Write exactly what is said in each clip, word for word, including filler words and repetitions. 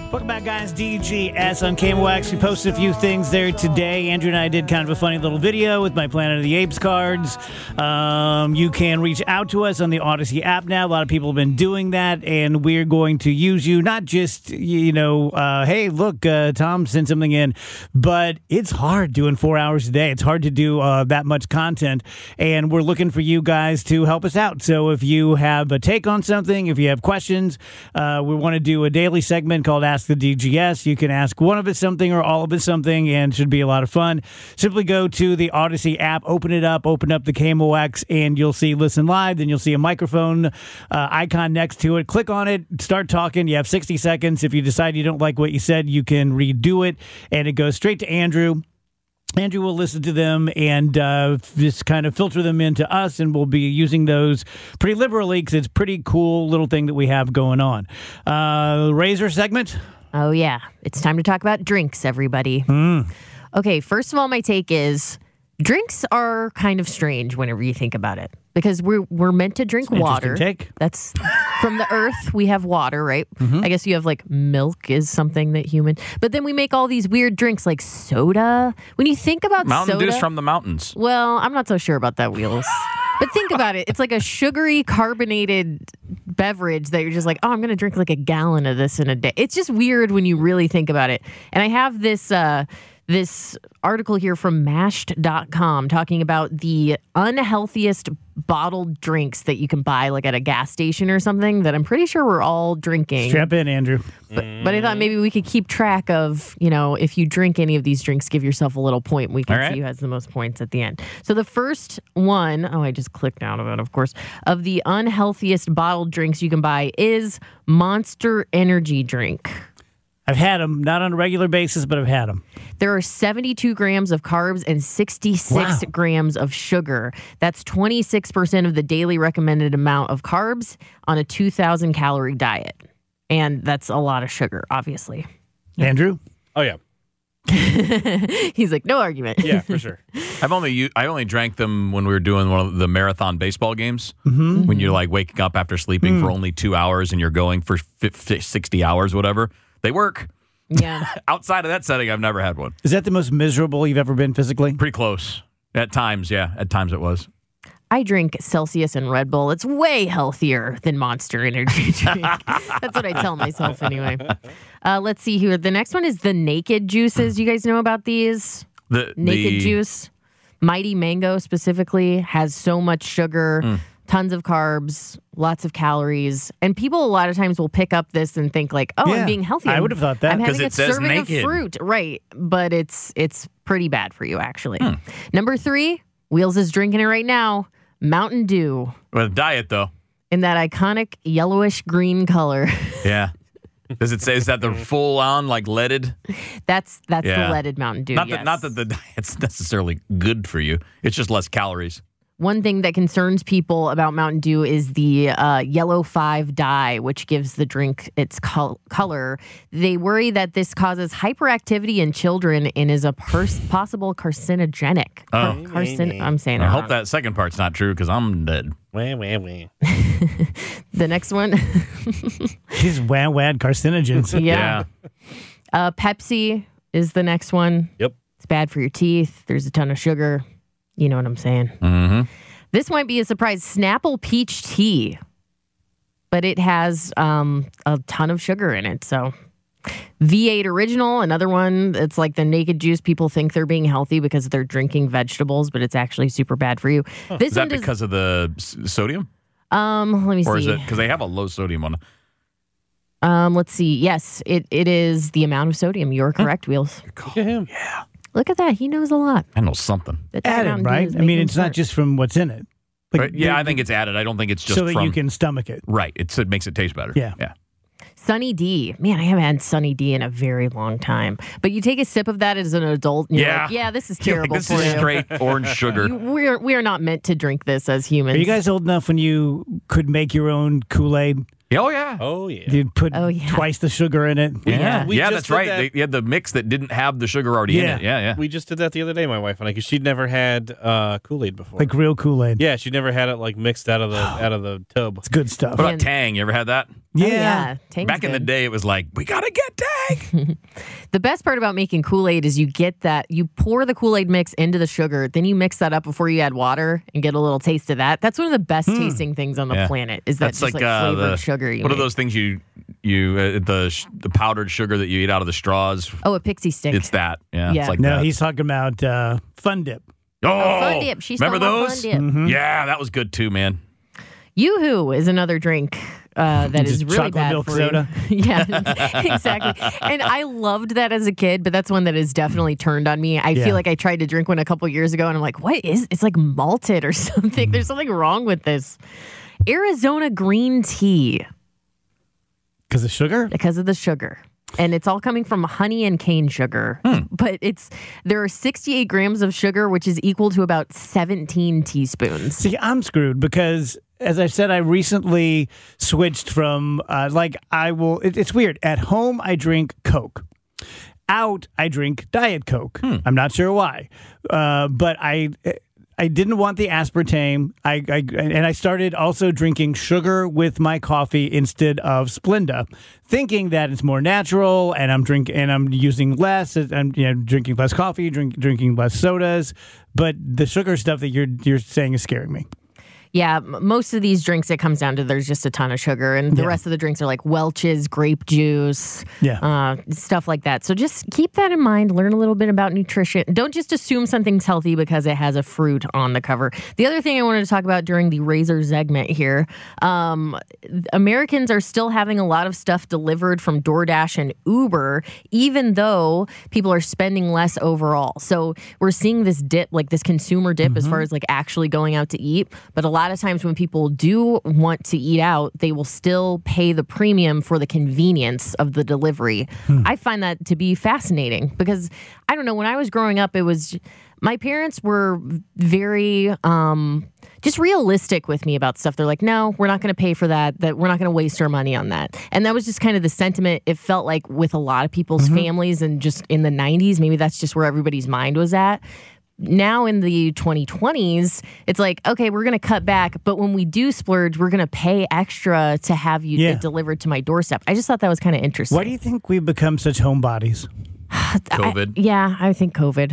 Welcome back, guys. D G S on K M O X. We posted a few things there today. Andrew and I did kind of a funny little video with my Planet of the Apes cards. Um, you can reach out to us on the Odyssey app now. A lot of people have been doing that, and we're going to use you, not just, you know, uh, hey, look, uh, Tom sent something in, but it's hard doing four hours a day. It's hard to do uh, that much content, and we're looking for you guys to help us out. So if you have a take on something, if you have questions, uh, we want to do a daily segment called Ask the D G S. You can ask one of us something or all of us something, and it should be a lot of fun. Simply go to the Odyssey app, open it up, open up the K M O X, and you'll see Listen Live. Then you'll see a microphone uh, icon next to it. Click on it, start talking. You have sixty seconds. If you decide you don't like what you said, you can redo it, and it goes straight to Andrew. Andrew will listen to them and uh, just kind of filter them into us, and we'll be using those pretty liberally because it's a pretty cool little thing that we have going on. Uh, Razor segment? Oh, yeah. It's time to talk about drinks, everybody. Mm. Okay, first of all, my take is drinks are kind of strange whenever you think about it because we're, we're meant to drink water. Take. That's from the earth. We have water, right? Mm-hmm. I guess you have like milk is something that human. But then we make all these weird drinks like soda. When you think about Mountain soda, Dew's from the mountains. Well, I'm not so sure about that, Wheels. But think about it. It's like a sugary carbonated beverage that you're just like, oh, I'm going to drink like a gallon of this in a day. It's just weird when you really think about it. And I have this uh, this article here from mashed dot com talking about the unhealthiest bottled drinks that you can buy like at a gas station or something that I'm pretty sure we're all drinking. Strap in, Andrew. But, but I thought maybe we could keep track of, you know, if you drink any of these drinks, give yourself a little point. We can All right. see who has the most points at the end. So the first one, oh, I just clicked out of it, of course, of the unhealthiest bottled drinks you can buy is Monster Energy drink. I've had them, not on a regular basis, but I've had them. There are seventy-two grams of carbs and sixty-six Wow. grams of sugar. That's twenty-six percent of the daily recommended amount of carbs on a two thousand calorie diet. And that's a lot of sugar, obviously. Andrew? Oh, yeah. He's like, no argument. Yeah, for sure. I've only u- I only drank them when we were doing one of the marathon baseball games. Mm-hmm. When you're like waking up after sleeping Mm. for only two hours and you're going for fifty, sixty hours, whatever. They work. Yeah. Outside of that setting, I've never had one. Is that the most miserable you've ever been physically? Pretty close. At times, yeah. At times it was. I drink Celsius and Red Bull. It's way healthier than Monster Energy drink. That's what I tell myself anyway. Uh, let's see here. The next one is the Naked Juices. You guys know about these? The Naked the, Juice. Mighty Mango specifically has so much sugar, Mm. tons of carbs, lots of calories. And people a lot of times will pick up this and think like, oh, Yeah, I'm being healthy. I I'm- would have thought that. I'm 'Cause having it a says serving naked. of fruit. Right. But it's it's pretty bad for you, actually. Hmm. Number three, Wheels is drinking it right now. Mountain Dew With diet, though. in that iconic yellowish green color. Yeah. Does it say, is that the full on, like, leaded? That's that's Yeah. the leaded Mountain Dew. Not yes. that, not that the diet's necessarily good for you. It's just less calories. One thing that concerns people about Mountain Dew is the uh, yellow five dye, which gives the drink its col- color. They worry that this causes hyperactivity in children and is a pers- possible carcinogenic. Oh. Car- carcin- I'm saying I that hope wrong. that second part's not true because I'm dead. Wah, wah, wah. The next one, These wad wad carcinogens. yeah. Uh, Pepsi is the next one. Yep. It's bad for your teeth. There's a ton of sugar. You know what I'm saying. Mm-hmm. This might be a surprise. Snapple Peach Tea. But it has um, a ton of sugar in it. So V eight Original, another one. It's like the Naked Juice. People think they're being healthy because they're drinking vegetables, but it's actually super bad for you. This Is that one does, because of the s- sodium? um, let me Or is see. it because they have a low sodium one? Um, let's see. Yes, it, it is the amount of sodium. You're correct, Wheels. Look at him. Yeah. Look at that. He knows a lot. I know something. That's what Added, Mountain Dew right? is I mean, making it's not smart. just from what's in it. Like, Right? Yeah, they- I think it's added. I don't think it's just so that from... you can stomach it. Right. It's, it makes it taste better. Yeah. Yeah. Sunny D. Man, I haven't had Sunny D in a very long time. But you take a sip of that as an adult, and you're Yeah. like, yeah, this is You're like, terrible this for is you. straight orange sugar. You- We're we are not meant to drink this as humans. Are you guys old enough when you could make your own Kool-Aid? Oh, yeah. Oh, yeah. You'd put Oh, yeah. twice the sugar in it. Yeah, Yeah. We yeah just that's did right. that- They, you had the mix that didn't have the sugar already Yeah. in it. Yeah, yeah. We just did that the other day, my wife and I, because she'd never had uh, Kool-Aid before. Like real Kool-Aid. yeah, she'd never had it like mixed out of the out of the tub. It's good stuff. What about And- Tang? You ever had that? Oh, yeah. Tang's Back in the good. day, it was like, we got to get Tang. The best part about making Kool-Aid is you get that, you pour the Kool-Aid mix into the sugar, then you mix that up before you add water and get a little taste of that. That's one of the best tasting things on the Yeah. planet is that That's just like, like, uh, flavored the, sugar you What are make. those things you, you uh, the sh- the powdered sugar that you eat out of the straws? Oh, a pixie stick. It's that. Yeah, Yeah. it's like no, that. he's talking about uh, Fun Dip. Oh, Fun Dip. She's remember talking about those? Fun Dip. Mm-hmm. Yeah, that was good too, man. Yoo-hoo is another drink uh, that is Just really chocolate bad milk for soda. you. Yeah, exactly. And I loved that as a kid, but that's one that has definitely turned on me. I Yeah. feel like I tried to drink one a couple years ago, and I'm like, what is? It's like malted or something. There's something wrong with this. Arizona green tea Because of sugar? because of the sugar. And it's all coming from honey and cane sugar. But it's there are sixty-eight grams of sugar, which is equal to about seventeen teaspoons. See, I'm screwed because, as I said, I recently switched from, uh, like, I will, it, it's weird. At home, I drink Coke. Out, I drink Diet Coke. I'm not sure why. Uh, but I. I didn't want the aspartame. I, I and I started also drinking sugar with my coffee instead of Splenda, thinking that it's more natural and I'm drink and I'm using less. I'm you know drinking less coffee, drink, drinking less sodas. But the sugar stuff that you're you're saying is scaring me. Yeah, m- most of these drinks, it comes down to there's just a ton of sugar, and the Yeah. rest of the drinks are like Welch's, grape juice, Yeah. uh, stuff like that. So just keep that in mind. Learn a little bit about nutrition. Don't just assume something's healthy because it has a fruit on the cover. The other thing I wanted to talk about during the Razor segment here, um, Americans are still having a lot of stuff delivered from DoorDash and Uber, even though people are spending less overall. So we're seeing this dip, like this consumer dip, as far as like actually going out to eat. But a lot of times when people do want to eat out, they will still pay the premium for the convenience of the delivery. I find that to be fascinating because I don't know, when I was growing up, it was my parents were very um, just realistic with me about stuff. They're like, no, we're not going to pay for that. That we're not going to waste our money on that. And that was just kind of the sentiment. It felt like with a lot of people's families, and just in the nineties, maybe that's just where everybody's mind was at. Now in the twenty twenties, it's like, okay, we're going to cut back, but when we do splurge, we're going to pay extra to have you Yeah. it delivered to my doorstep. I just thought that was kind of interesting. Why do you think we've become such homebodies? COVID. I, yeah, I think COVID.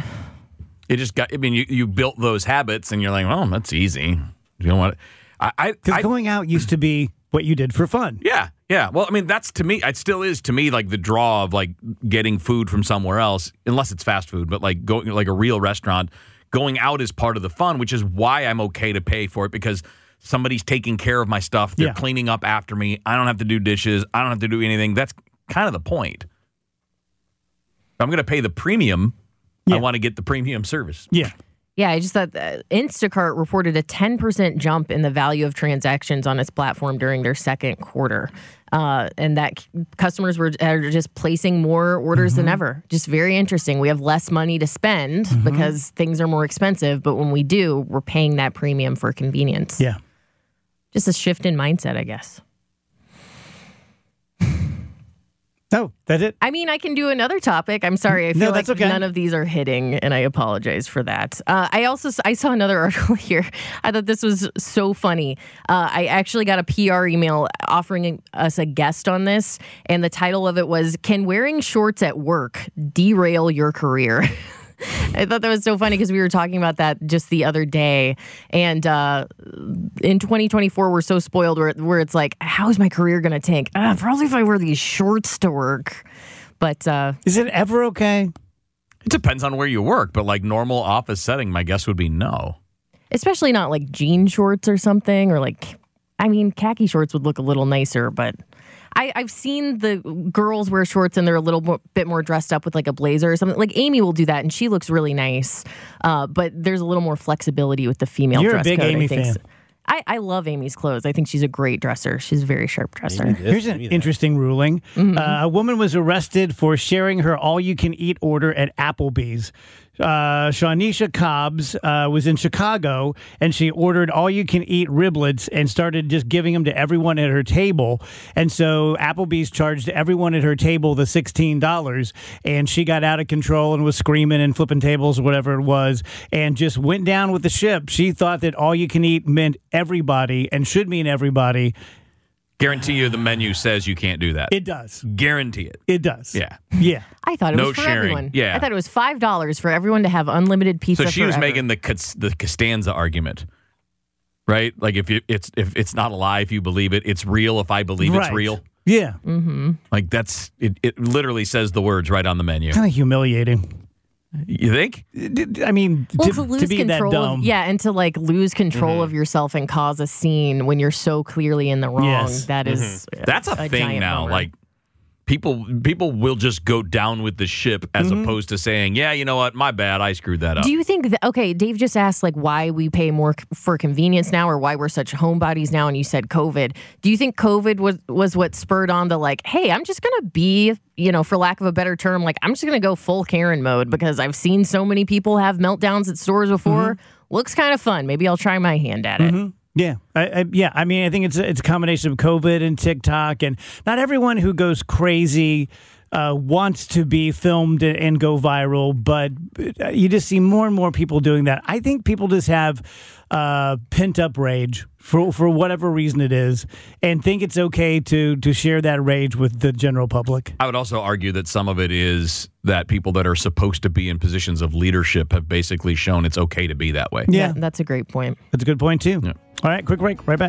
It just got. I mean, you, you built those habits, and you're like, oh, that's easy. You know what? I, I, Because I going out used to be what you did for fun. yeah, yeah. Well, I mean, that's to me. It still is to me like the draw of like getting food from somewhere else, unless it's fast food. But like going like a real restaurant, going out is part of the fun, which is why I'm okay to pay for it because somebody's taking care of my stuff. They're Yeah. cleaning up after me. I don't have to do dishes. I don't have to do anything. That's kind of the point. If I'm going to pay the premium, Yeah. I want to get the premium service. Yeah. Yeah, I just thought that Instacart reported a ten percent jump in the value of transactions on its platform during their second quarter. Uh, and that c- customers were are just placing more orders Mm-hmm. than ever. Just very interesting. We have less money to spend Mm-hmm. because things are more expensive. But when we do, we're paying that premium for convenience. Yeah. Just a shift in mindset, I guess. No, that's it. I mean, I can do another topic. I'm sorry. I feel No, like that's okay. none of these are hitting, and I apologize for that. Uh, I also I saw another article here. I thought this was so funny. Uh, I actually got a P R email offering us a guest on this, and the title of it was "Can Wearing Shorts at Work Derail Your Career?" I thought that was so funny because we were talking about that just the other day. And uh, in twenty twenty-four, we're so spoiled where, where it's like, how is my career going to tank? Uh, probably if I wear these shorts to work. But uh, Is it ever okay? It depends on where you work, but like normal office setting, my guess would be no. especially not like jean shorts or something, or like, I mean, khaki shorts would look a little nicer, but I, I've seen the girls wear shorts and they're a little mo- bit more dressed up with like a blazer or something. Like Amy will do that and she looks really nice, uh, but there's a little more flexibility with the female You're a dress big code. Amy I think. fan. So- I, I love Amy's clothes. I think she's a great dresser. She's a very sharp dresser. Amy this, Here's an Amy that. interesting ruling. Mm-hmm. Uh, a woman was arrested for sharing her all-you-can-eat order at Applebee's. uh, Shawnisha Cobbs uh, was in Chicago, and she ordered all-you-can-eat riblets and started just giving them to everyone at her table. And so Applebee's charged everyone at her table the sixteen dollars, and she got out of control and was screaming and flipping tables or whatever it was, and just went down with the ship. She thought that all-you-can-eat meant everybody and should mean everybody. Guarantee you the menu says you can't do that. It does. Guarantee it. It does. Yeah. Yeah. I thought it No was for sharing. everyone. Yeah. I thought it was five dollars for everyone to have unlimited pizza. So she was forever. making the Cos- the Costanza argument, right? Like if you, it's if it's not a lie if you believe it, it's real if I believe Right. it's real. Yeah. Mm-hmm. Like that's it. It literally says the words right on the menu. Kind of humiliating. You think? I mean, Well, to, to lose to be that control dumb. of, yeah, and to like lose control Mm-hmm. of yourself and cause a scene when you're so clearly in the wrong. Yes. That is That's a, a thing giant now. bummer. Like people people will just go down with the ship as opposed to saying, yeah, you know what, my bad, I screwed that up. Do you think that, okay, Dave just asked like why we pay more c- for convenience now or why we're such homebodies now, and you said COVID. Do you think COVID was, was what spurred on to like, hey, I'm just going to be, you know, for lack of a better term, like I'm just going to go full Karen mode because I've seen so many people have meltdowns at stores before. Looks kind of fun. Maybe I'll try my hand at it. Yeah, I, I, yeah. I mean, I think it's a, it's a combination of COVID and TikTok, and not everyone who goes crazy uh, wants to be filmed and, and go viral, but uh, you just see more and more people doing that. I think people just have uh, pent up rage for for whatever reason it is, and think it's okay to to share that rage with the general public. I would also argue that some of it is that people that are supposed to be in positions of leadership have basically shown it's okay to be that way. Yeah, That's a great point. that's a good point too. Yeah. All right, quick break. Right back.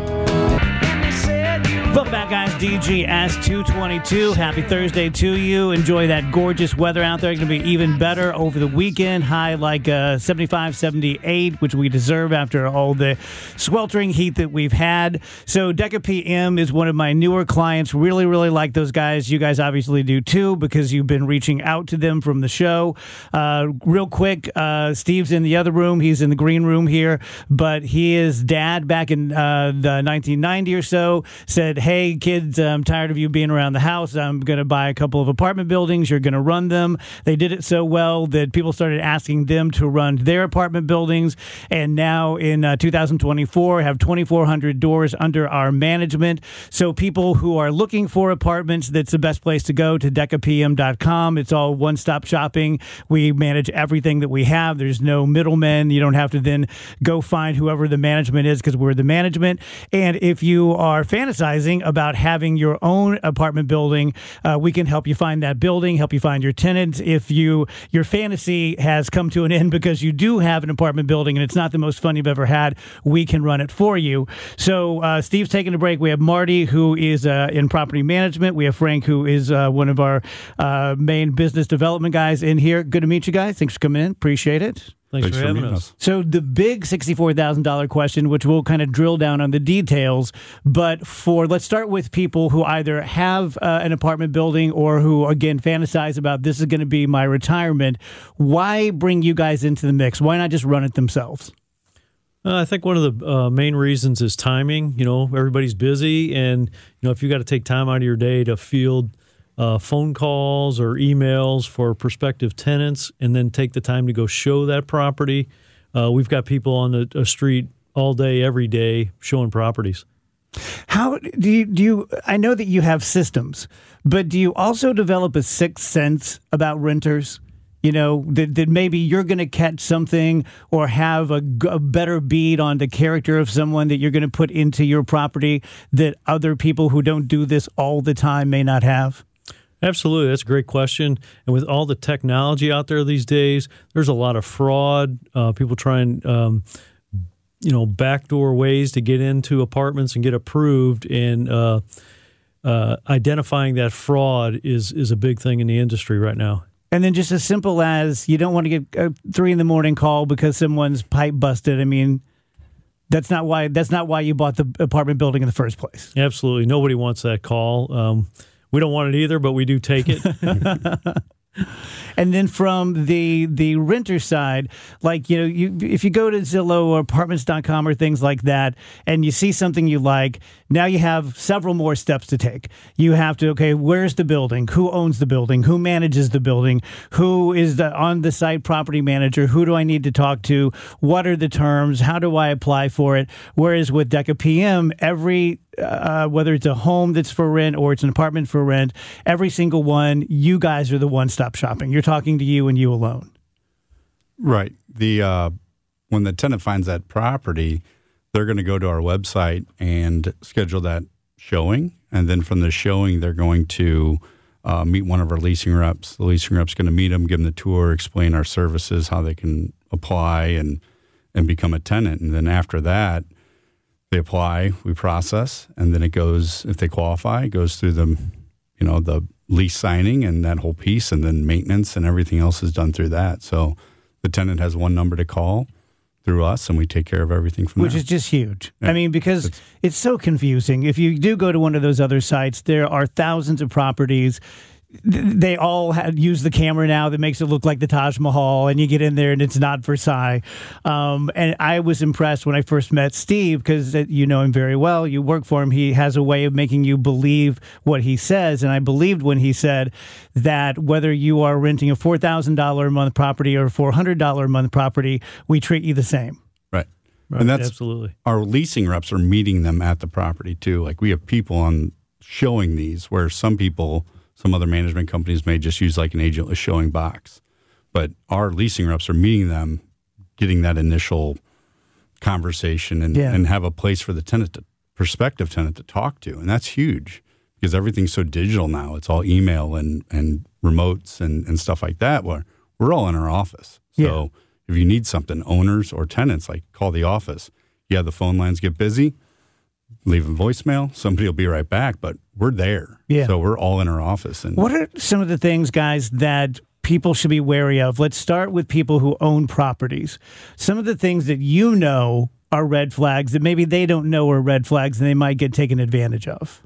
Welcome back, guys. D G S two twenty-two. Happy Thursday to you. Enjoy that gorgeous weather out there. It's going to be even better over the weekend. High like uh, seventy-five, seventy-eight, which we deserve after all the sweltering heat that we've had. So Deca P M is one of my newer clients. Really, really like those guys. You guys obviously do too because you've been reaching out to them from the show. Uh, real quick, uh, Steve's in the other room. He's in the green room here, but he is dad back in uh, the nineteen ninety or so said, hey, kids, I'm tired of you being around the house. I'm going to buy a couple of apartment buildings. You're going to run them. They did it so well that people started asking them to run their apartment buildings. And now in uh, two thousand twenty-four, have twenty-four hundred doors under our management. So people who are looking for apartments, that's the best place to go to deca p m dot com. It's all one-stop shopping. We manage everything that we have. There's no middlemen. You don't have to then go find whoever the management is because we're the management. And if you are fantasizing about having your own apartment building, uh, we can help you find that building, help you find your tenants. If you your fantasy has come to an end because you do have an apartment building and it's not the most fun you've ever had, we can run it for you. So uh, Steve's taking a break. We have Marty, who is uh, in property management. We have Frank, who is uh, one of our uh, main business development guys in here. Good to meet you guys. Thanks for coming in. Appreciate it. Thanks, Thanks for for having meeting us. us. So the big sixty-four thousand dollars question, which we'll kind of drill down on the details, but for let's start with people who either have uh, an apartment building or who, again, fantasize about this is going to be my retirement. Why bring you guys into the mix? Why not just run it themselves? Uh, I think one of the uh, main reasons is timing. You know, everybody's busy, and you know, if you got to take time out of your day to field uh, phone calls or emails for prospective tenants, and then take the time to go show that property, uh, we've got people on the uh, street all day, every day, showing properties. How do you, do you, I know that you have systems, but do you also develop a sixth sense about renters? You know, that, that maybe you're going to catch something or have a, g- a better bead on the character of someone that you're going to put into your property that other people who don't do this all the time may not have? Absolutely. That's a great question. And with all the technology out there these days, there's a lot of fraud. Uh, people trying, um, you know, backdoor ways to get into apartments and get approved. And uh, uh, identifying that fraud is is a big thing in the industry right now. And then just as simple as you don't want to get a three in the morning call because someone's pipe busted. I mean, that's not why that's not why you bought the apartment building in the first place. Absolutely. Nobody wants that call. Um, we don't want it either, but we do take it. And then from the the renter side, like, you know, you if you go to Zillow or apartments dot com or things like that, and you see something you like, now you have several more steps to take. You have to, okay, where's the building? Who owns the building? Who manages the building? Who is the on-the-site property manager? Who do I need to talk to? What are the terms? How do I apply for it? Whereas with Decca P M, every Uh, whether it's a home that's for rent or it's an apartment for rent, every single one, you guys are the one-stop shopping. You're talking to you and you alone. Right. The uh, when the tenant finds that property, they're going to go to our website and schedule that showing, and then from the showing, they're going to uh, meet one of our leasing reps. The leasing rep's going to meet them, give them the tour, explain our services, how they can apply and and become a tenant, and then after that, they apply, we process, and then it goes, if they qualify, it goes through the, you know, the lease signing and that whole piece, and then maintenance and everything else is done through that. So the tenant has one number to call through us, and we take care of everything from Which there. is just huge. Yeah. I mean, because it's, it's so confusing. If you do go to one of those other sites, there are thousands of properties. They all had, use the camera now that makes it look like the Taj Mahal, and you get in there and it's not Versailles. Um, and I was impressed when I first met Steve, because you know him very well. You work for him. He has a way of making you believe what he says. And I believed when he said that whether you are renting a four thousand dollars a month property or a four hundred dollars a month property, we treat you the same. Right. Right, and that's absolutely. Our leasing reps are meeting them at the property too. Like we have people on showing these where some people, some other management companies may just use like an agentless showing box. But our leasing reps are meeting them, getting that initial conversation and, yeah. and have a place for the tenant, to, prospective tenant to talk to. And that's huge because everything's so digital now. It's all email and, and remotes and, and stuff like that. Where we're all in our office. So yeah. if you need something, owners or tenants, like call the office. Yeah, the phone lines get busy. Leave a voicemail. Somebody will be right back, but we're there. Yeah. So we're all in our office. And what are some of the things, guys, that people should be wary of? Let's start with people who own properties. Some of the things that you know are red flags that maybe they don't know are red flags and they might get taken advantage of.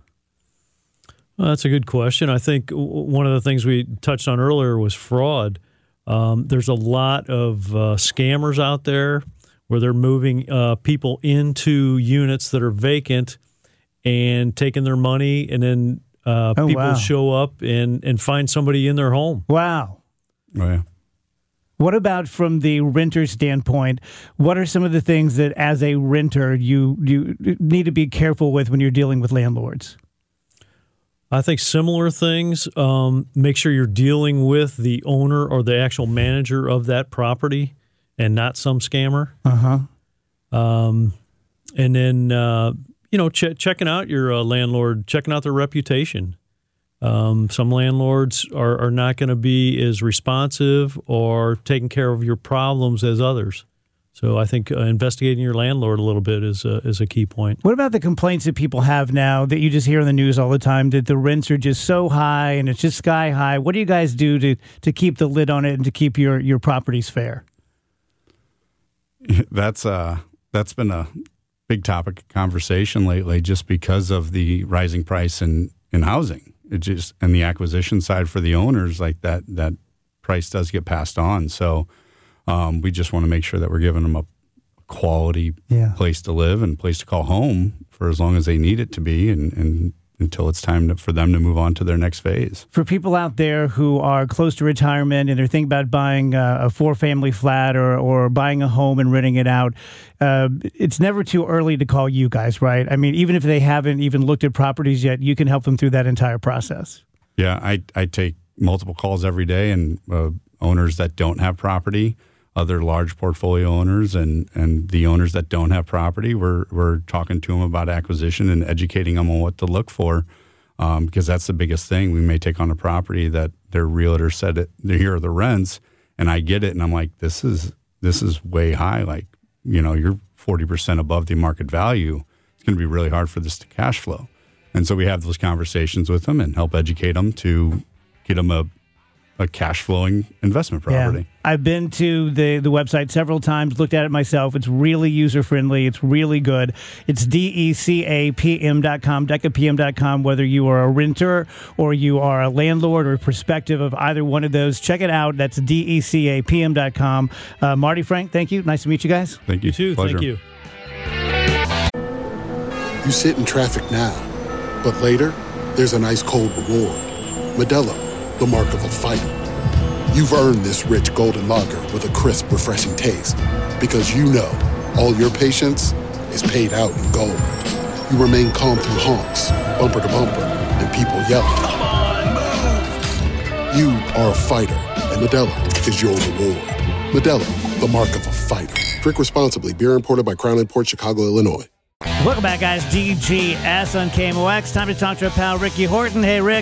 Well, that's a good question. I think one of the things we touched on earlier was fraud. Um, there's a lot of uh, scammers out there where they're moving uh, people into units that are vacant and taking their money, and then uh, oh, people wow. show up and, and find somebody in their home. Wow. Oh, yeah. What about from the renter standpoint? What are some of the things that as a renter you, you need to be careful with when you're dealing with landlords? I think similar things. Um, make sure you're dealing with the owner or the actual manager of that property and not some scammer. Uh-huh. Um, and then, uh, you know, ch- checking out your uh, landlord, checking out their reputation. Um, some landlords are, are not going to be as responsive or taking care of your problems as others. So I think uh, investigating your landlord a little bit is a, is a key point. What about the complaints that people have now that you just hear on the news all the time, that the rents are just so high and it's just sky high? What do you guys do to, to keep the lid on it and to keep your, your properties fair? That's uh that's been a big topic of conversation lately, just because of the rising price in, in housing. It just and the acquisition side for the owners, like that that price does get passed on. So um, we just want to make sure that we're giving them a quality yeah. place to live and place to call home for as long as they need it to be, and, and until it's time to, for them to move on to their next phase. For people out there who are close to retirement and they're thinking about buying a, a four-family flat or, or buying a home and renting it out, uh, it's never too early to call you guys, right? I mean, even if they haven't even looked at properties yet, you can help them through that entire process. Yeah, I, I take multiple calls every day, and uh, owners that don't have property, other large portfolio owners, and, and the owners that don't have property, we're we're talking to them about acquisition and educating them on what to look for, um, because that's the biggest thing. We may take on a property that their realtor said it, here are the rents, and I get it, and I'm like, this is this is way high. Like, you know, you're forty percent above the market value. It's going to be really hard for this to cash flow. And so we have those conversations with them and help educate them to get them a a cash flowing investment property. Yeah. I've been to the, the website several times, looked at it myself. It's really user friendly. It's really good. It's D E C A P M dot com, deca P M dot com, whether you are a renter or you are a landlord or prospective of either one of those. Check it out. That's D E C A P M dot com. Uh, Marty, Frank, thank you. Nice to meet you guys. Thank you. You too. Pleasure. Thank you. You sit in traffic now, but later, there's an ice cold reward. Modelo, the mark of a fighter. You've earned this rich golden lager with a crisp, refreshing taste. Because you know, all your patience is paid out in gold. You remain calm through honks, bumper to bumper, and people yelling. Come on, move! You are a fighter, and Modelo is your reward. Modelo, the mark of a fighter. Drink responsibly. Beer imported by Crown Imports, Chicago, Illinois. Welcome back, guys. D G S on K M O X. Time to talk to our pal Ricky Horton. Hey, Rick.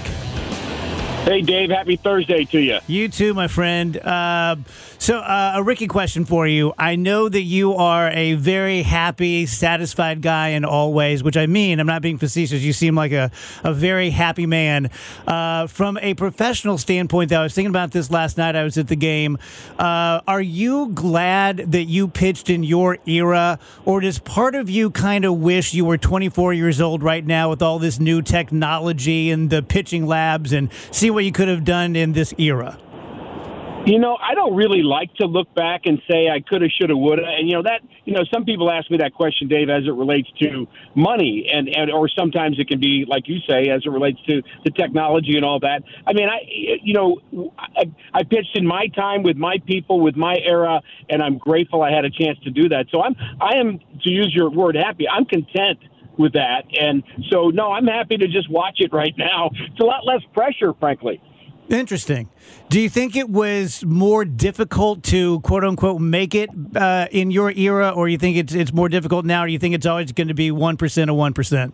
Hey, Dave. Happy Thursday to you. You too, my friend. Uh, so, uh, a Ricky question for you. I know that you are a very happy, satisfied guy in all ways, which I mean, I'm not being facetious. You seem like a, a very happy man. Uh, from a professional standpoint, though, I was thinking about this last night. I was at the game. Uh, are you glad that you pitched in your era, or does part of you kind of wish you were twenty-four years old right now with all this new technology and the pitching labs and see what you could have done in this era? You know, I don't really like to look back and say I coulda, shoulda, woulda. And, you know, that, you know, some people ask me that question, Dave, as it relates to money. And, and or sometimes it can be, like you say, as it relates to the technology and all that. I mean, I, you know, I, I pitched in my time with my people, with my era, and I'm grateful I had a chance to do that. So I'm, I am, to use your word, happy. I'm content with that. And so, no, I'm happy to just watch it right now. It's a lot less pressure, frankly. Interesting. Do you think it was more difficult to, quote unquote, make it uh, in your era, or you think it's it's more difficult now, or you think it's always going to be one percent of one percent?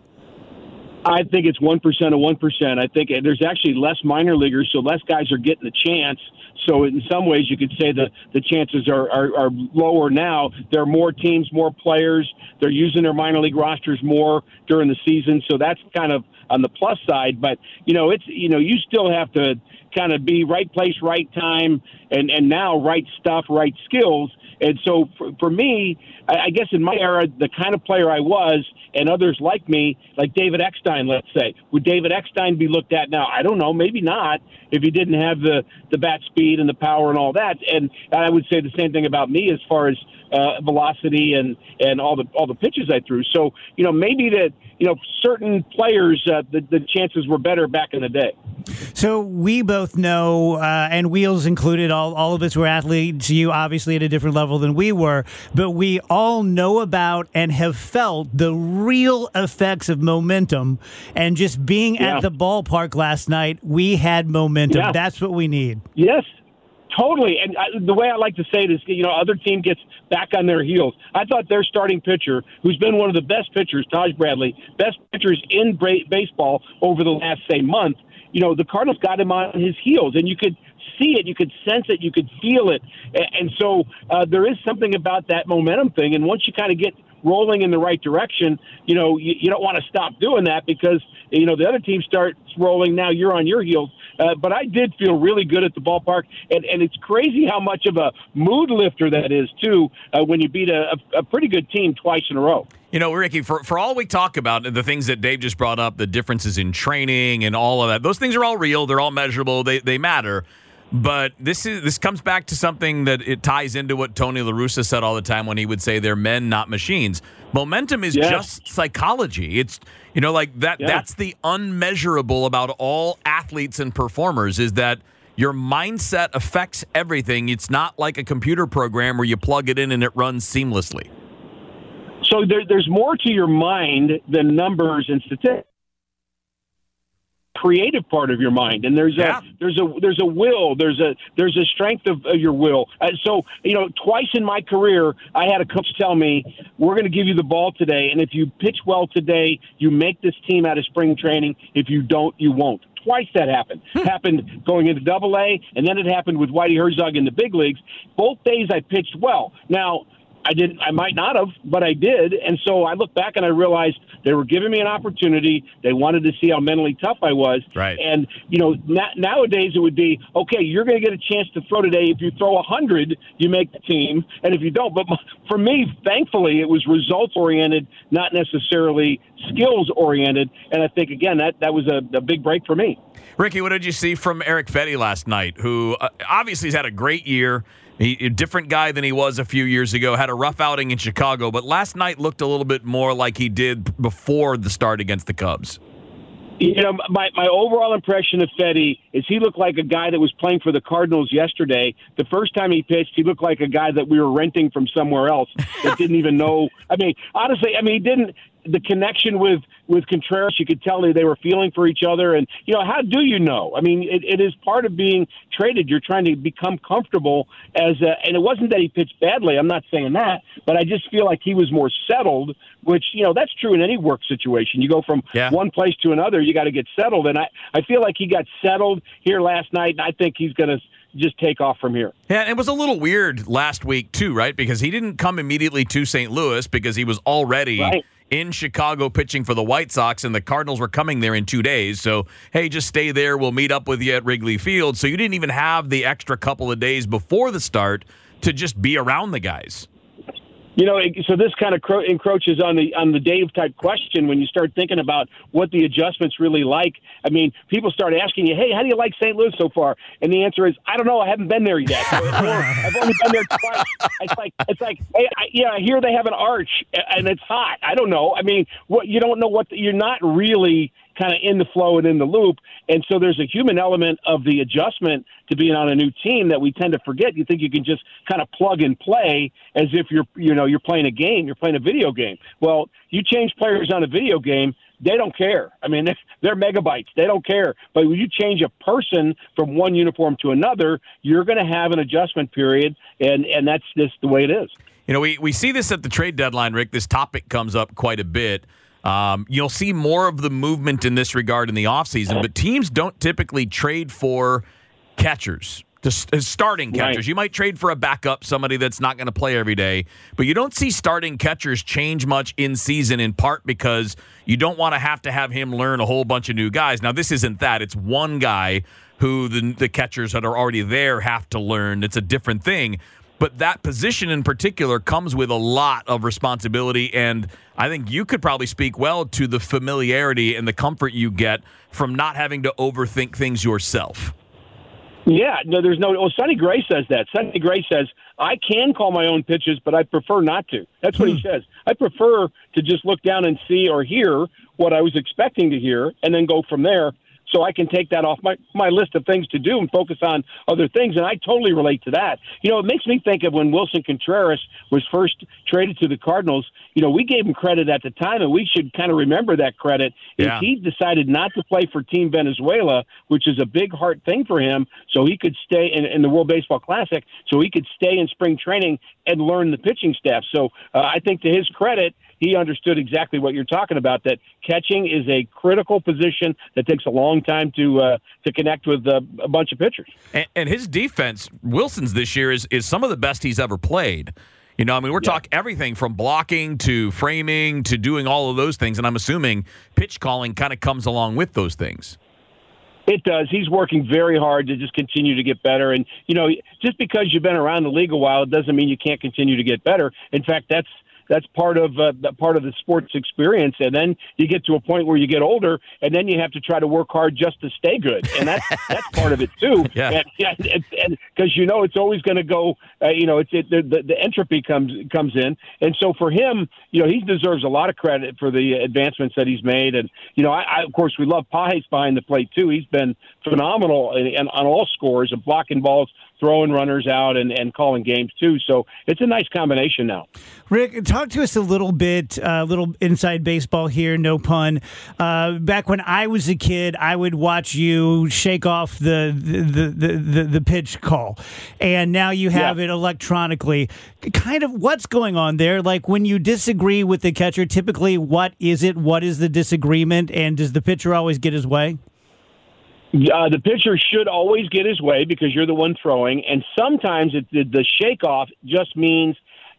I think it's one percent of one percent. I think there's actually less minor leaguers, so less guys are getting the chance. So in some ways, you could say that the chances are, are, are lower now. There are more teams, more players. They're using their minor league rosters more during the season. So that's kind of on the plus side. But, you know, it's, you know, you still have to kind of be right place, right time, and, and now right stuff, right skills. And so for, for me, I, I guess in my era, the kind of player I was and others like me, like David Eckstein, let's say, would David Eckstein be looked at now? I don't know, maybe not, if he didn't have the, the bat speed and the power and all that. And I would say the same thing about me as far as uh, velocity and, and all the all the pitches I threw. So, you know, maybe that, you know, certain players, uh, the, the chances were better back in the day. So we both know, uh, and Wheels included, all, all of us were athletes, you obviously at a different level than we were, but we all know about and have felt the real effects of momentum. And just being yeah. at the ballpark last night, we had momentum. Yeah. That's what we need. Yes. Totally. And I, the way I like to say it is, you know, other team gets back on their heels. I thought their starting pitcher, who's been one of the best pitchers, Taj Bradley, best pitchers in bra- baseball over the last, say, month, you know, the Cardinals got him on his heels, and you could see it, you could sense it, you could feel it. And, and so uh, there is something about that momentum thing. And once you kind of get rolling in the right direction, you know, you, you don't want to stop doing that because, you know, the other team starts rolling. Now you're on your heels. Uh, but I did feel really good at the ballpark, and, and it's crazy how much of a mood lifter that is, too, uh, when you beat a, a pretty good team twice in a row. You know, Ricky, for, for all we talk about, the things that Dave just brought up, the differences in training and all of that, those things are all real. They're all measurable. They they matter. But this is this comes back to something that it ties into what Tony La Russa said all the time when he would say they're men, not machines. Momentum is yes. just psychology. It's, you know, like that. Yeah. That's the unmeasurable about all athletes and performers is that your mindset affects everything. It's not like a computer program where you plug it in and it runs seamlessly. So there, there's more to your mind than numbers and statistics. Creative part of your mind, and there's yeah. a there's a there's a will, there's a there's a strength of, of your will. Uh, so you know, twice in my career, I had a coach tell me, "We're going to give you the ball today, and if you pitch well today, you make this team out of spring training. If you don't, you won't." Twice that happened. It happened going into Double A, and then it happened with Whitey Herzog in the big leagues. Both days I pitched well. Now, I didn't. I might not have, but I did. And so I look back and I realized they were giving me an opportunity. They wanted to see how mentally tough I was. Right. And you know, na- nowadays it would be okay. You're going to get a chance to throw today. If you throw a hundred, you make the team, and if you don't. But for me, thankfully, it was results oriented, not necessarily skills oriented. And I think again that that was a, a big break for me. Ricky, what did you see from Eric Fetty last night? Who uh, obviously has had a great year. He, a different guy than he was a few years ago, had a rough outing in Chicago, but last night looked a little bit more like he did before the start against the Cubs. You know, my, my overall impression of Fetty is he looked like a guy that was playing for the Cardinals yesterday. The first time he pitched, he looked like a guy that we were renting from somewhere else that didn't even know. I mean, honestly, I mean, he didn't. The connection with, with Contreras, you could tell they were feeling for each other. And, you know, how do you know? I mean, it, it is part of being traded. You're trying to become comfortable as a, and it wasn't that he pitched badly. I'm not saying that, but I just feel like he was more settled, which, you know, that's true in any work situation. You go from yeah. one place to another, you got to get settled. And I, I feel like he got settled here last night, and I think he's going to just take off from here. Yeah, and it was a little weird last week, too, right? Because he didn't come immediately to Saint Louis because he was already right. in Chicago pitching for the White Sox, and the Cardinals were coming there in two days. So, hey, just stay there. We'll meet up with you at Wrigley Field. So you didn't even have the extra couple of days before the start to just be around the guys. You know, so this kind of cro- encroaches on the on the Dave type question when you start thinking about what the adjustments really like. I mean, people start asking you, "Hey, how do you like Saint Louis so far?" And the answer is, "I don't know. I haven't been there yet. So it's more, I've only been there twice." It's like it's like, hey, I, yeah, I hear they have an arch and it's hot. I don't know. I mean, what you don't know what the, you're not really kind of in the flow and in the loop. And so there's a human element of the adjustment to being on a new team that we tend to forget. You think you can just kind of plug and play as if you're, you know, you're playing a game, you're playing a video game. Well, you change players on a video game, they don't care. I mean, they're megabytes. They don't care. But when you change a person from one uniform to another, you're going to have an adjustment period, and, and that's just the way it is. You know, we, we see this at the trade deadline, Rick. This topic comes up quite a bit. Um, you'll see more of the movement in this regard in the offseason, but teams don't typically trade for catchers, just starting catchers. Right. You might trade for a backup, somebody that's not going to play every day, but you don't see starting catchers change much in season, in part because you don't want to have to have him learn a whole bunch of new guys. Now, this isn't that. It's one guy who the, the catchers that are already there have to learn. It's a different thing. But that position in particular comes with a lot of responsibility, and I think you could probably speak well to the familiarity and the comfort you get from not having to overthink things yourself. Yeah, no, there's no. Well, Sonny Gray says that. Sonny Gray says, I can call my own pitches, but I prefer not to. That's what hmm. he says. I prefer to just look down and see or hear what I was expecting to hear and then go from there. So I can take that off my, my list of things to do and focus on other things. And I totally relate to that. You know, it makes me think of when Wilson Contreras was first traded to the Cardinals. You know, we gave him credit at the time, and we should kind of remember that credit. Yeah. If he decided not to play for Team Venezuela, which is a big heart thing for him, so he could stay in, in the World Baseball Classic, so he could stay in spring training and learn the pitching staff. So uh, I think to his credit, he understood exactly what you're talking about, that catching is a critical position that takes a long time to uh, to connect with uh, a bunch of pitchers. And, and his defense, Wilson's this year, is, is some of the best he's ever played. You know, I mean, we're yeah. talking everything from blocking to framing to doing all of those things, and I'm assuming pitch calling kind of comes along with those things. It does. He's working very hard to just continue to get better. And, you know, just because you've been around the league a while, it doesn't mean you can't continue to get better. In fact, that's That's part of uh, part of the sports experience, and then you get to a point where you get older, and then you have to try to work hard just to stay good, and that's that's part of it too. Yeah, and because yeah, you know it's always going to go. Uh, you know, it's it, the, the the entropy comes comes in, and so for him, you know, he deserves a lot of credit for the advancements that he's made, and you know, I, I of course we love Pages behind the plate too. He's been phenomenal in, in, on all scores of blocking balls, throwing runners out, and, and calling games too. So it's a nice combination now. Rick, talk to us a little bit, a uh, little inside baseball here, no pun. Uh, back when I was a kid, I would watch you shake off the the, the, the, the pitch call, and now you have yeah. it electronically. Kind of what's going on there? Like when you disagree with the catcher, typically what is it? What is the disagreement? And does the pitcher always get his way? Uh, the pitcher should always get his way because you're the one throwing, and sometimes it, the, the shake-off just means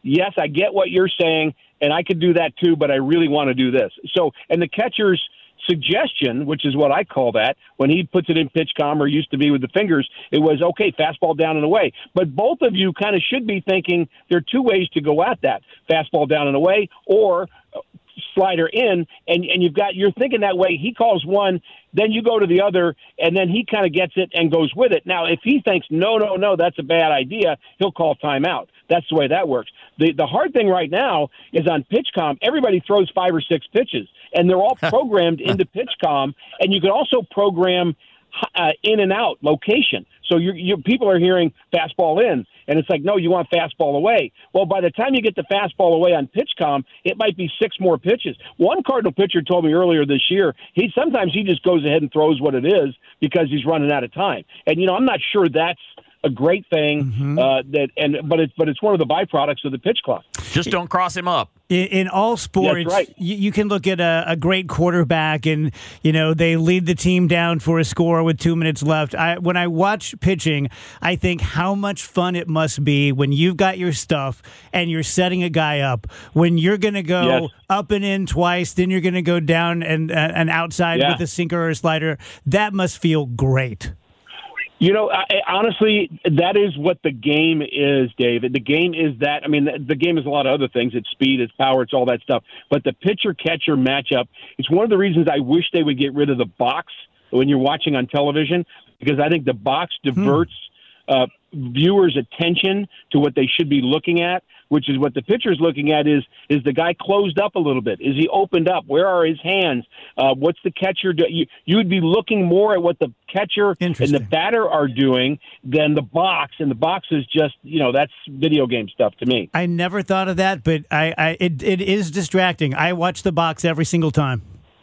yes, I get what you're saying, and I could do that too, but I really want to do this. So, and the catcher's suggestion, which is what I call that, when he puts it in PitchCom or used to be with the fingers, it was, okay, fastball down and away. But both of you kind of should be thinking there are two ways to go at that, fastball down and away or slider in, and, and you've got, you're thinking that way. He calls one, then you go to the other, and then he kind of gets it and goes with it. Now, if he thinks, no, no, no, that's a bad idea, he'll call timeout. That's the way that works. The the hard thing right now is on PitchCom, everybody throws five or six pitches, and they're all programmed into PitchCom, and you can also program uh, in and out location. So you you people are hearing fastball in, and it's like, no, you want fastball away. Well, by the time you get the fastball away on PitchCom, it might be six more pitches. One Cardinal pitcher told me earlier this year, he sometimes he just goes ahead and throws what it is because he's running out of time. And, you know, I'm not sure that's a great thing, mm-hmm. uh, that and but it's but it's one of the byproducts of the pitch clock. Just don't cross him up. In, in all sports, right. you, you can look at a, a great quarterback, and you know they lead the team down for a score with two minutes left. I, when I watch pitching, I think how much fun it must be when you've got your stuff and you're setting a guy up. When you're going to go yes. up and in twice, then you're going to go down and uh, and outside yeah. with a sinker or a slider. That must feel great. You know, I, honestly, that is what the game is, David. The game is that. I mean, the, the game is a lot of other things. It's speed, it's power, it's all that stuff. But the pitcher-catcher matchup, it's one of the reasons I wish they would get rid of the box when you're watching on television, because I think the box diverts hmm. uh, viewers' attention to what they should be looking at, which is what the pitcher's looking at is, is the guy closed up a little bit? Is he opened up? Where are his hands? Uh, what's the catcher do? You, you would be looking more at what the catcher and the batter are doing than the box. And the box is just, you know, that's video game stuff to me. I never thought of that, but I, I it, it is distracting. I watch the box every single time.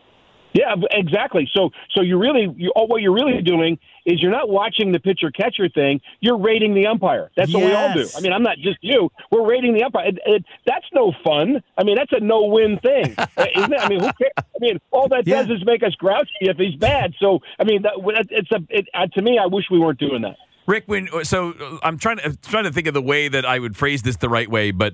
Yeah, exactly. So, so you really, you, oh, what you're really doing is you're not watching the pitcher-catcher thing. You're rating the umpire. That's yes. what we all do. I mean, I'm not just you. We're rating the umpire. It, it, that's no fun. I mean, that's a no-win thing, isn't it? I mean, who cares? I mean, all that yeah. does is make us grouchy if he's bad. So, I mean, that, it's a. It, uh, to me, I wish we weren't doing that. Rick, when so I'm trying to trying to think of the way that I would phrase this the right way, but.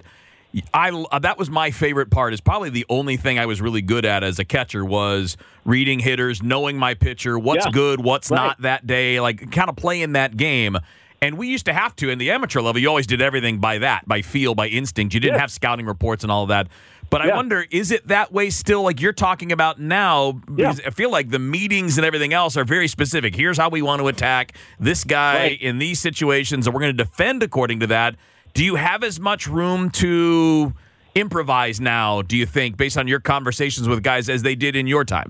I that was my favorite part. Is probably the only thing I was really good at as a catcher was reading hitters, knowing my pitcher, what's yeah. good, what's right. not that day, like kind of playing that game. And we used to have to in the amateur level. You always did everything by that, by feel, by instinct. You didn't yeah. have scouting reports and all of that. But yeah. I wonder, is it that way still, like you're talking about now? Because yeah. I feel like the meetings and everything else are very specific. Here's how we want to attack this guy right. in these situations, and we're going to defend according to that. Do you have as much room to improvise now, do you think, based on your conversations with guys as they did in your time?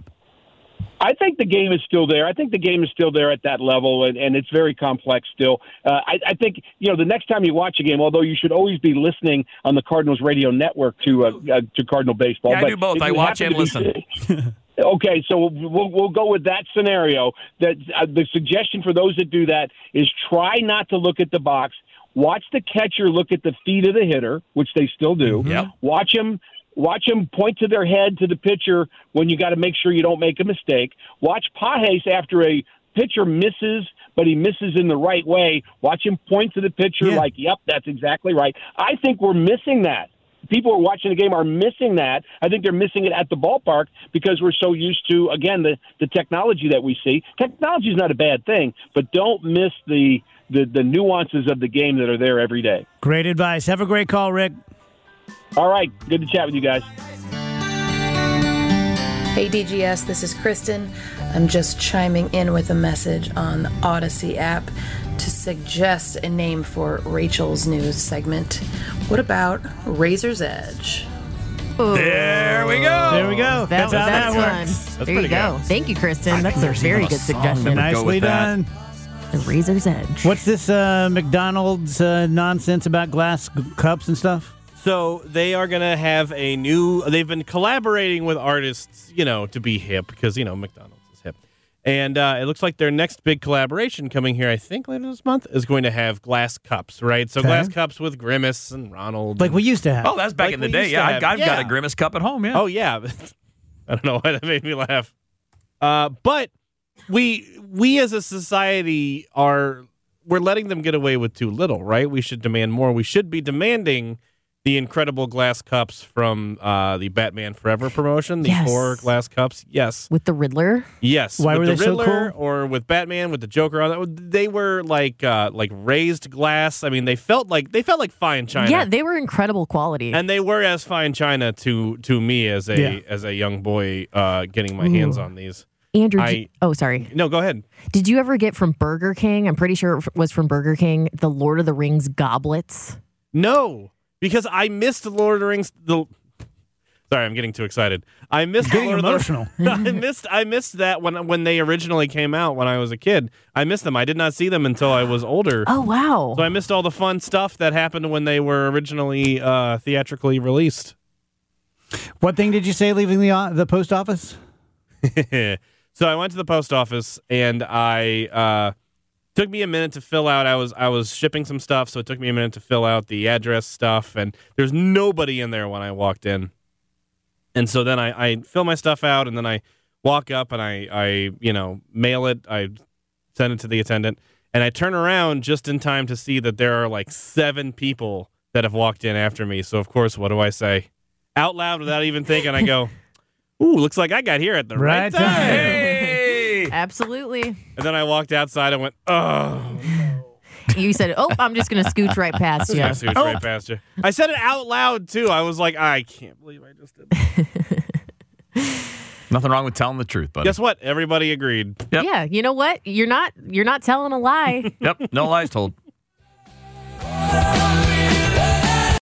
I think the game is still there. I think the game is still there at that level, and, and it's very complex still. Uh, I, I think, you know, the next time you watch a game, although you should always be listening on the Cardinals radio network to uh, uh, to Cardinal baseball. Yeah, I but do both. I watch and listen. Okay, so we'll we'll go with that scenario. That uh, the suggestion for those that do that is try not to look at the box. Watch the catcher look at the feet of the hitter, which they still do. Mm-hmm. Yep. Watch him watch him point to their head to the pitcher when you got to make sure you don't make a mistake. Watch Pages after a pitcher misses, but he misses in the right way. Watch him point to the pitcher yeah. like, yep, that's exactly right. I think we're missing that. People who are watching the game are missing that. I think they're missing it at the ballpark because we're so used to, again, the, the technology that we see. Technology is not a bad thing, but don't miss the, the, the nuances of the game that are there every day. Great advice. Have a great call, Rick. All right. Good to chat with you guys. Hey, D G S. This is Kristen. I'm just chiming in with a message on the Odyssey app to suggest a name for Rachel's news segment. What about Razor's Edge? Ooh. There we go. There we go. That, That's how that's that fun. works. There you go. good. Thank you, Kristen. That's a very good suggestion. Nicely done. The Razor's Edge. What's this uh, McDonald's uh, nonsense about glass g- cups and stuff? So they are going to have a new, they've been collaborating with artists, you know, to be hip because, you know, McDonald's is hip. And uh, it looks like their next big collaboration coming here, I think later this month, is going to have glass cups, right? So Okay. glass cups with Grimace and Ronald. Like and, we used to have. Oh, that's back Like in the we day. used Yeah, to I've, have. I've got Yeah. a Grimace cup at home. Yeah. Oh, yeah. I don't know why that made me laugh. Uh, but we we as a society are, we're letting them get away with too little, right? We should demand more. We should be demanding the incredible glass cups from uh, the Batman Forever promotion, the Yes. four glass cups. Yes. With the Riddler? Yes. Why with were the they so Riddler cool? Or with Batman, with the Joker on it. They were like uh, like raised glass. I mean, they felt like they felt like fine china. Yeah, they were incredible quality. And they were as fine china to to me as a Yeah. as a young boy uh, getting my hands on these. Andrew, I- did- oh, sorry. No, go ahead. Did you ever get from Burger King? I'm pretty sure it was from Burger King, the Lord of the Rings goblets. No, because I missed Lord of the Rings. The sorry, I'm getting too excited. I missed Getting Lord emotional. Of the, I missed. I missed that when when they originally came out when I was a kid. I missed them. I did not see them until I was older. Oh, wow. So I missed all the fun stuff that happened when they were originally uh, theatrically released. What thing did you say leaving the uh, the post office? So I went to the post office and I uh, took me a minute to fill out. I was I was shipping some stuff, so it took me a minute to fill out the address stuff. And there's nobody in there when I walked in. And so then I, I fill my stuff out, and then I walk up and I, I you know mail it. I send it to the attendant, and I turn around just in time to see that there are like seven people that have walked in after me. So of course, what do I say out loud without even thinking? I go, "Ooh, looks like I got here at the right, Right time." time. Hey! Absolutely. And then I walked outside and went, "Oh." You said, oh, I'm just going to scooch right past you. I see what's right past you. I said it out loud too. I was like, I can't believe I just did that. Nothing wrong with telling the truth, buddy. Guess what? Everybody agreed. Yep. Yeah, you know what? You're not you're not telling a lie. Yep. No lies told.